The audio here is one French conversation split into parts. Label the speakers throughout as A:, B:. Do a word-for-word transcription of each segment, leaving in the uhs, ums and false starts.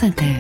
A: France Inter.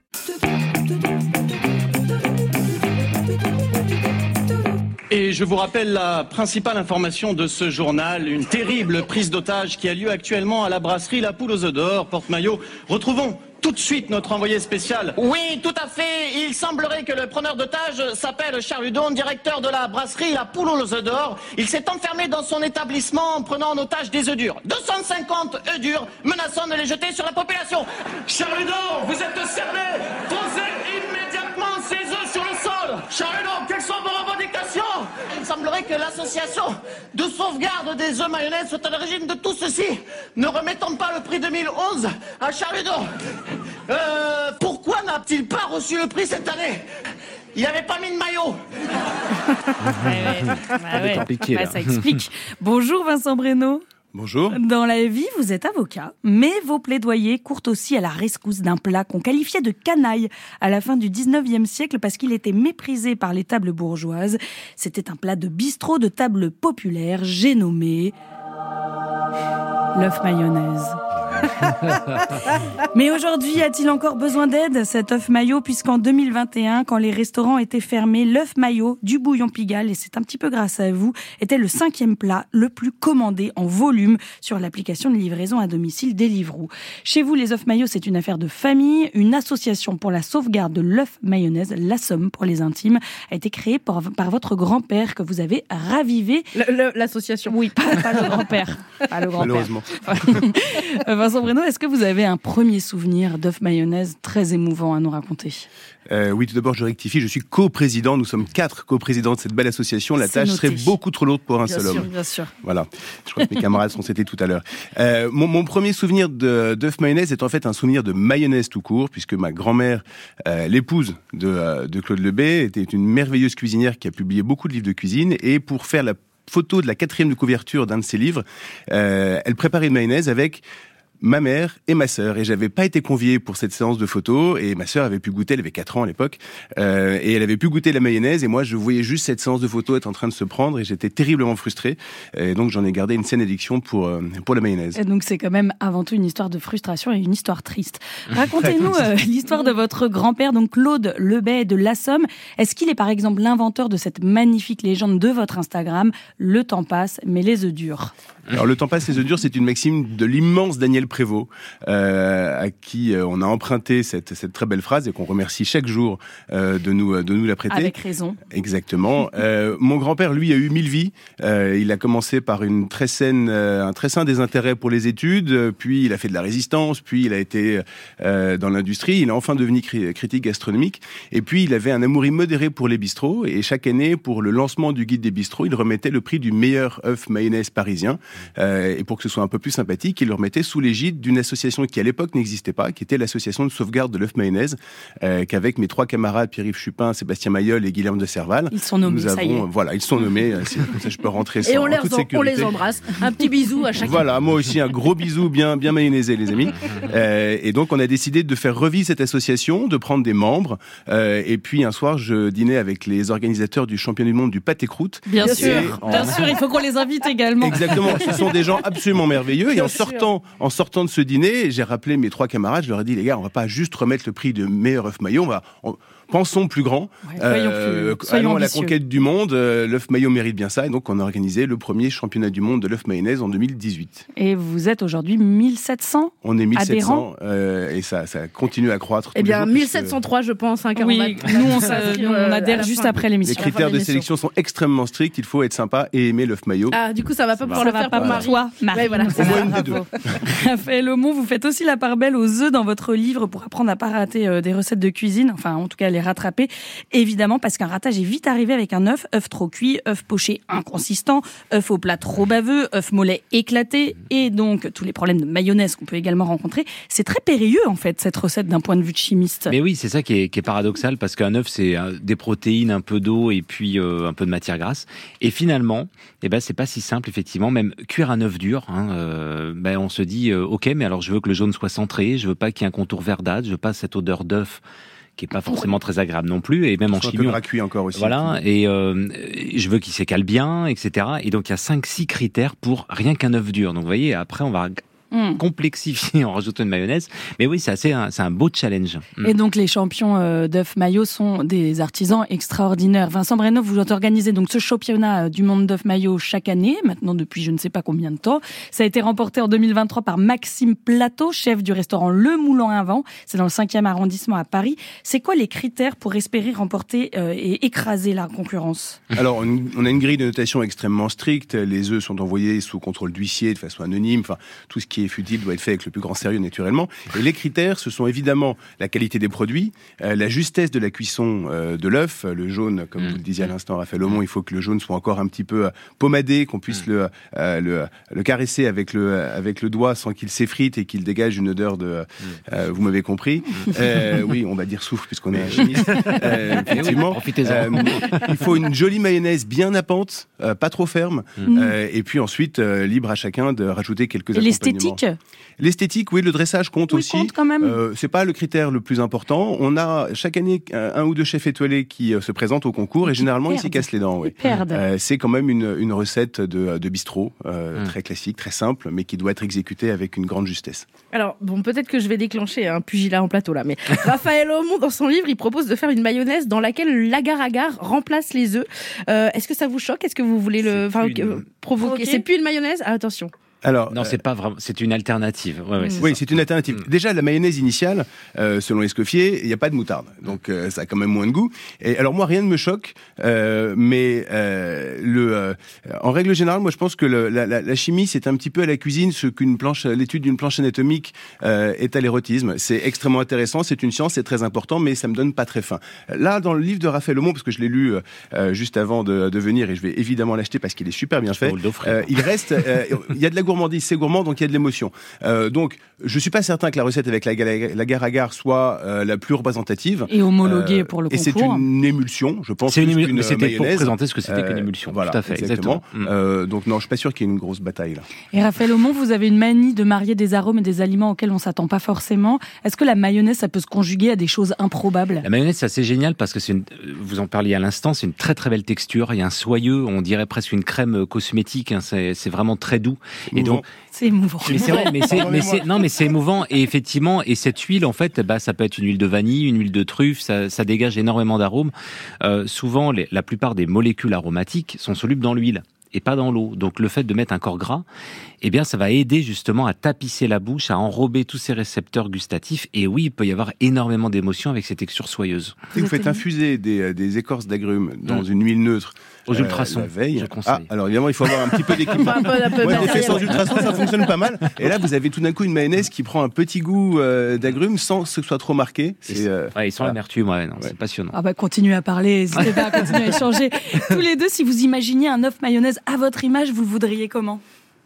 B: Et je vous rappelle la principale information de ce journal, une terrible prise d'otage qui a lieu actuellement à la brasserie La Poule aux œufs d'or, Porte-Maillot. Retrouvons tout de suite notre envoyé spécial.
C: Oui, tout à fait. Il semblerait que le preneur d'otage s'appelle Charles Hudon, directeur de la brasserie La Poule aux œufs d'or. Il s'est enfermé dans son établissement en prenant en otage des œufs durs. deux cent cinquante œufs durs, menaçant de les jeter sur la population.
B: Charles Hudon, vous êtes cerné. Posez immédiatement ces œufs sur le sol. Charles Hudon, quelles sont vos revendications?
C: Il semblerait que l'association de sauvegarde des œufs mayonnaise soit à l'origine de tout ceci. Ne remettons pas le prix deux mille onze à Charles Hudon. Euh, pourquoi n'a-t-il pas reçu le prix cette année? Il n'avait pas mis de maillot.
D: ouais, ouais. Bah, ouais. Compliqué, bah, ça explique. Bonjour Vincent Breno.
E: Bonjour.
D: Dans la vie, vous êtes avocat, mais vos plaidoyers courent aussi à la rescousse d'un plat qu'on qualifiait de canaille à la fin du dix-neuvième siècle parce qu'il était méprisé par les tables bourgeoises. C'était un plat de bistrot de table populaire, j'ai nommé l'œuf mayonnaise. Mais aujourd'hui, a-t-il encore besoin d'aide, cet œuf maillot, puisqu'en deux mille vingt et un, quand les restaurants étaient fermés, l'œuf maillot du bouillon Pigalle, et c'est un petit peu grâce à vous, était le cinquième plat le plus commandé en volume sur l'application de livraison à domicile Deliveroo. Chez vous, les œufs maillots, c'est une affaire de famille. Une association pour la sauvegarde de l'œuf mayonnaise, la Somme pour les intimes, a été créée par, par votre grand-père que vous avez ravivé.
F: Le, le, l'association.
D: Oui, pas, pas le grand-père. Pas le grand-père.
E: Malheureusement.
D: Vincent Breno, est-ce que vous avez un premier souvenir d'œuf mayonnaise très émouvant à nous raconter?
E: euh, Oui, tout d'abord, je rectifie, je suis coprésident. Nous sommes quatre coprésidents de cette belle association. La
D: C'est
E: tâche
D: noté.
E: serait beaucoup trop lourde pour un
D: Bien
E: seul
D: sûr,
E: homme.
D: bien sûr.
E: Voilà, je crois que mes camarades sont cités tout à l'heure. Euh, mon, mon premier souvenir de, d'œuf mayonnaise est en fait un souvenir de mayonnaise tout court, puisque ma grand-mère, euh, l'épouse de, euh, de Claude Lebet, était une merveilleuse cuisinière qui a publié beaucoup de livres de cuisine, et pour faire la photo de la quatrième de couverture d'un de ses livres, euh, elle préparait une mayonnaise avec ma mère et ma sœur, et j'avais pas été convié pour cette séance de photos, et ma sœur avait pu goûter, elle avait quatre ans à l'époque, euh, et elle avait pu goûter la mayonnaise, et moi je voyais juste cette séance de photos être en train de se prendre, et j'étais terriblement frustré, et donc j'en ai gardé une saine addiction pour, euh, pour la mayonnaise.
D: Et donc c'est quand même avant tout une histoire de frustration et une histoire triste. Racontez-nous euh, l'histoire de votre grand-père, donc Claude Lebet de La Somme. Est-ce qu'il est par exemple l'inventeur de cette magnifique légende de votre Instagram, le temps passe, mais les œufs durs?
E: Alors, le temps passe, les œufs durs, c'est une maxime de l'immense Daniel Prévost, euh, à qui euh, on a emprunté cette, cette très belle phrase et qu'on remercie chaque jour euh, de nous de nous la prêter.
D: Avec raison.
E: Exactement. euh, mon grand-père, lui, a eu mille vies. Euh, il a commencé par une très saine, euh, un très sain désintérêt pour les études, puis il a fait de la résistance, puis il a été euh, dans l'industrie. Il est enfin devenu cri- critique gastronomique. Et puis, il avait un amour immodéré pour les bistrots. Et chaque année, pour le lancement du guide des bistrots, il remettait le prix du meilleur œuf mayonnaise parisien. Euh, et pour que ce soit un peu plus sympathique, il le remettait sous l'égide d'une association qui à l'époque n'existait pas, qui était l'association de sauvegarde de l'œuf mayonnaise, euh, qu'avec mes trois camarades Pierre-Yves Chupin, Sébastien Mayol et Guilherme de Serval,
D: ils sont nommés,
E: nous avons,
D: ça y est.
E: Voilà, ils sont nommés. C'est, comme ça, je peux rentrer sans,
F: Et on,
E: en
F: les,
E: toute
F: en,
E: sécurité.
F: on les embrasse. Un petit bisou à chacun.
E: Voilà, moi aussi un gros bisou bien bien mayonnaisé, les amis. Euh, et donc on a décidé de faire revivre cette association, de prendre des membres. Euh, et puis un soir, je dînais avec les organisateurs du championnat du monde du pâté croûte.
D: Bien
E: Et
D: sûr,
E: en-
D: bien sûr, il faut qu'on les invite également.
E: Exactement, ce sont des gens absolument merveilleux. Et
F: Bien
E: en
F: sûr.
E: sortant, en sortant de ce dîner, j'ai rappelé mes trois camarades, je leur ai dit, les gars, on va pas juste remettre le prix de meilleur œuf maillot, on va, on- pensons plus grand.
D: Ouais, soyons plus- soyons
E: allons à la
D: ambitieux.
E: conquête du monde. Euh, l'œuf maillot mérite bien ça. Et donc, on a organisé le premier championnat du monde de l'œuf mayonnaise en deux mille dix-huit.
D: Et vous êtes aujourd'hui mille sept cents?
E: On est mille sept
D: Adhérents.
E: cents euh, et ça, ça continue à croître.
F: Eh
E: tous les
F: bien,
E: jours,
F: mille
E: puisque
F: sept cent trois, je pense. Hein, car
D: Oui,
F: on va-
D: nous on, s'a-
F: s'inscrire,
D: nous, on
F: euh, à
D: adhère
F: la
D: juste
F: fin.
D: après
E: Les
D: l'émission.
E: critères de
F: l'émission.
E: sélection sont extrêmement stricts. Il faut être sympa et aimer l'œuf maillot.
F: Ah, du coup, ça va pas pouvoir
D: Ça
F: le
D: va
F: faire
D: pas
F: pour
D: pour
F: Marie.
D: toi, Marie.
F: Ouais, voilà.
D: Ça
E: Au
D: va,
E: moins une des
D: bravo. Raphaël Aumont, vous faites aussi la part belle aux œufs dans votre livre pour apprendre à pas rater euh, des recettes de cuisine, enfin en tout cas les rattraper, évidemment parce qu'un ratage est vite arrivé avec un œuf, œuf trop cuit, œuf poché inconsistant, œuf au plat trop baveux, œuf mollet éclaté, et donc tous les problèmes de mayonnaise qu'on peut également rencontrer. C'est très périlleux en fait cette recette d'un point de vue de chimiste.
A: Mais oui, c'est ça qui est, qui est paradoxal, parce qu'un œuf, c'est euh, des protéines, un peu d'eau et puis euh, un peu de matière grasse. Et finalement, eh ben, c'est pas si simple, effectivement. Même cuire un œuf dur, hein, euh, ben, on se dit, euh, ok, mais alors je veux que le jaune soit centré, je veux pas qu'il y ait un contour verdâtre, je veux pas cette odeur d'œuf qui est pas forcément très agréable non plus, et même en
E: Un peu
A: chimie.
E: gras cuit encore aussi.
A: Voilà, et euh, je veux qu'il s'écale bien, et cetera. Et donc il y a cinq, six critères pour rien qu'un œuf dur. Donc vous voyez, après on va mmh. complexifier en rajoutant une mayonnaise. Mais oui, c'est assez, un, c'est un beau challenge.
D: Et donc les champions euh, d'œufs mayo sont des artisans extraordinaires. Vincent Breno, vous organisez donc ce championnat du monde d'œufs mayo chaque année, maintenant depuis je ne sais pas combien de temps. Ça a été remporté en deux mille vingt-trois par Maxime Plateau, chef du restaurant Le Moulin à Vent. C'est dans le cinquième arrondissement à Paris. C'est quoi les critères pour espérer remporter euh, et écraser la concurrence ?
E: Alors, on, on a une grille de notation extrêmement stricte. Les œufs sont envoyés sous contrôle d'huissier de façon anonyme. Enfin, tout ce qui est futile doit être fait avec le plus grand sérieux, naturellement. Et les critères, ce sont évidemment la qualité des produits, euh, la justesse de la cuisson euh, de l'œuf. Le jaune, comme mmh. vous le disiez à l'instant, Raphaël Aumont, il faut que le jaune soit encore un petit peu pommadé, qu'on puisse mmh. le, euh, le, le caresser avec le, avec le doigt sans qu'il s'effrite et qu'il dégage une odeur de... Euh, vous m'avez compris. Euh, oui, on va dire souffle puisqu'on est chimiste. Euh, effectivement.
A: Profitez-en.
E: Euh, il faut une jolie mayonnaise bien nappante, euh, pas trop ferme. Mmh. Euh, et puis ensuite, euh, libre à chacun de rajouter quelques
D: et
E: accompagnements.
D: L'esthétique ?
E: L'esthétique, oui, le dressage compte
D: oui,
E: aussi.
D: Compte quand même.
E: Euh, c'est pas le critère le plus important. On a chaque année un, un ou deux chefs étoilés qui euh, se présentent au concours et, et généralement ils s'y cassent les dents. Oui. Euh, c'est quand même une, une recette de, de bistrot euh, mmh. très classique, très simple, mais qui doit être exécutée avec une grande justesse.
F: Alors bon, peut-être que je vais déclencher un pugilat en plateau là, mais Raphaël Aumont dans son livre, il propose de faire une mayonnaise dans laquelle l'agar-agar remplace les œufs. Euh, est-ce que ça vous choque ? Est-ce que vous voulez le, enfin, une... euh, provoquer ? C'est plus une mayonnaise ? Ah, attention.
E: Alors,
A: non, c'est pas vraiment. C'est une alternative. Ouais, ouais, c'est
E: oui,
A: ça.
E: c'est une alternative. Mmh. Déjà, la mayonnaise initiale, euh, selon Escoffier, il n'y a pas de moutarde, donc euh, ça a quand même moins de goût. Et alors moi, rien ne me choque, euh, mais euh, le, euh, en règle générale, moi, je pense que le, la, la, la chimie, c'est un petit peu à la cuisine ce qu'une planche, l'étude d'une planche anatomique euh, est à l'érotisme. C'est extrêmement intéressant, c'est une science, c'est très important, mais ça me donne pas très faim. Là, dans le livre de Raphaël Aumont, parce que je l'ai lu euh, juste avant de, de venir, et je vais évidemment l'acheter parce qu'il est super bien fait. Euh, il reste, euh, il y a de la gourmandise, c'est gourmand, donc il y a de l'émotion. Euh, donc, je suis pas certain que la recette avec la, la, la agar-agar soit euh, la plus représentative.
D: Et homologuée euh, pour le
E: et
D: concours.
E: Et c'est une émulsion, je pense.
A: C'est une émulsion,
E: mais
A: c'était
E: mayonnaise.
A: Pour présenter ce que c'était euh, qu'une émulsion.
E: Voilà,
A: tout à fait,
E: exactement.
A: exactement.
E: Euh, donc non, je suis pas sûr qu'il y ait une grosse bataille là.
D: Et Raphaël Aumont, vous avez une manie de marier des arômes et des aliments auxquels on s'attend pas forcément. Est-ce que la mayonnaise, ça peut se conjuguer à des choses improbables ?
A: La mayonnaise, c'est assez génial parce que c'est une, vous en parliez à l'instant, c'est une très très belle texture. Il y a un soyeux, on dirait presque une crème cosmétique. Hein, c'est, c'est vraiment très doux.
E: Et donc,
D: c'est émouvant.
A: Mais c'est vrai, mais c'est, mais c'est, non, mais c'est émouvant. Et effectivement, et cette huile, en fait, bah, ça peut être une huile de vanille, une huile de truffe, ça, ça dégage énormément d'arômes. Euh, souvent, les, la plupart des molécules aromatiques sont solubles dans l'huile et pas dans l'eau. Donc, le fait de mettre un corps gras, eh bien, ça va aider justement à tapisser la bouche, à enrober tous ces récepteurs gustatifs. Et oui, il peut y avoir énormément d'émotions avec ces textures soyeuses.
E: Si vous faites infuser des, des écorces d'agrumes dans mmh. une huile neutre,
A: aux euh, ultrasons,
E: la veille.
A: Je conseille.
E: Ah, alors évidemment, il faut avoir un petit peu d'équipement.
F: un peu, un peu
E: ouais, des faits sans ultrasons, ça fonctionne pas mal. Et là, vous avez tout d'un coup une mayonnaise qui prend un petit goût euh, d'agrumes sans que ce soit trop marqué.
A: C'est, euh, ouais, ils sont voilà. l'amertume, ouais, non, ouais. C'est passionnant.
D: Ah bah continuez à parler, n'hésitez pas à continuer à échanger. Tous les deux, si vous imaginiez un œuf mayonnaise à votre image, vous le voudriez comment ?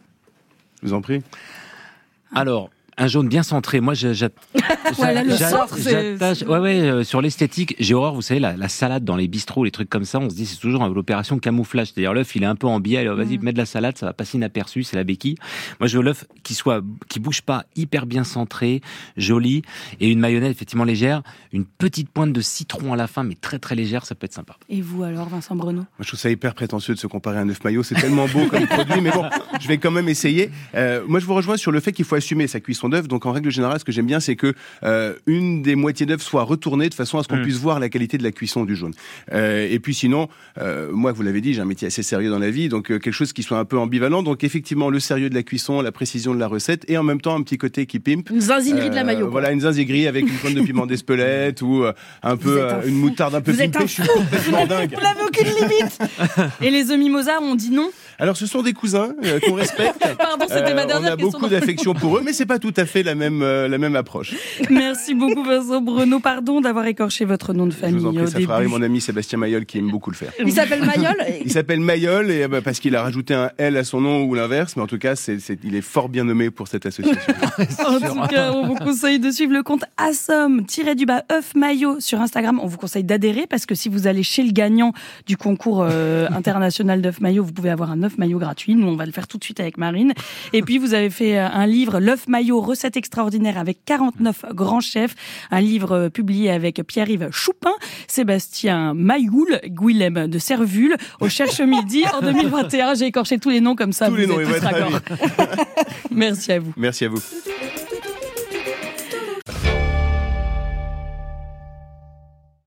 E: Je vous en prie.
A: Alors. Un jaune bien centré. Moi, je, je,
D: voilà, le centre,
A: j'attache. Ouais, ouais. Euh, sur l'esthétique, j'ai horreur. Vous savez, la, la salade dans les bistrots, les trucs comme ça. On se dit, c'est toujours l'opération camouflage. C'est-à-dire l'œuf, il est un peu en biais. Alors, vas-y, mmh. mets de la salade, ça va passer inaperçu. C'est la béquille. Moi, je veux l'œuf qui soit, qui bouge pas, hyper bien centré, joli, et une mayonnaise effectivement légère, une petite pointe de citron à la fin, mais très très légère. Ça peut être sympa.
D: Et vous alors, Vincent Breno ?
E: Moi, je trouve ça hyper prétentieux de se comparer à un œuf mayo. C'est tellement beau comme produit, mais bon, je vais quand même essayer. Euh, moi, je vous rejoins sur le fait qu'il faut assumer sa cuisson d'œuf. Donc, en règle générale, ce que j'aime bien, c'est que euh, une des moitiés d'œuf soit retournée de façon à ce qu'on mmh. puisse voir la qualité de la cuisson du jaune. Euh, et puis sinon, euh, moi, vous l'avez dit, j'ai un métier assez sérieux dans la vie, donc euh, quelque chose qui soit un peu ambivalent. Donc effectivement, le sérieux de la cuisson, la précision de la recette, et en même temps un petit côté qui pimpe.
F: Une zinzignerie euh, de la mayo. Quoi.
E: Voilà, une zinzignerie avec une pointe de piment d'Espelette ou euh, un
F: vous
E: peu euh, une moutarde un peu
F: pimpée.
E: Je suis complètement dingue.
F: Vous n'avez aucune limite.
D: Et les œufs mimosa, on dit non ?
E: Alors, ce sont des cousins euh, qu'on respecte.
D: Pardon, c'était ma dernière
E: euh, on a
D: question.
E: beaucoup d'affection pour eux, mais c'est pas tout à fait la même euh, la même approche.
D: Merci beaucoup Vincent Breno. Pardon d'avoir écorché votre nom de famille.
E: Je vous en prie,
D: au
E: ça
D: début.
E: fera rire mon ami Sébastien Mayol qui aime beaucoup le faire.
F: Il s'appelle Mayol.
E: Il s'appelle Mayol et bah, parce qu'il a rajouté un L à son nom ou l'inverse, mais en tout cas, c'est, c'est, il est fort bien nommé pour cette association.
D: En tout cas, on vous conseille de suivre le compte Assom tiré du bas œuf mayo sur Instagram. On vous conseille d'adhérer parce que si vous allez chez le gagnant du concours euh, international d'œuf mayo, vous pouvez avoir un œuf mayo gratuit. Nous, on va le faire tout de suite avec Marine. Et puis, vous avez fait un livre, l'œuf mayo vos recettes extraordinaires avec quarante-neuf grands chefs. Un livre publié avec Pierre-Yves Choupin, Sébastien Mailloul, Guilhem de Servul, au Cherche Midi en deux mille vingt et un. J'ai écorché tous les noms comme ça.
E: Tous
D: vous
E: les noms,
D: êtes
E: ils vont
D: tous
E: être
D: raccords.
E: ravis.
D: Merci à vous.
E: Merci à vous.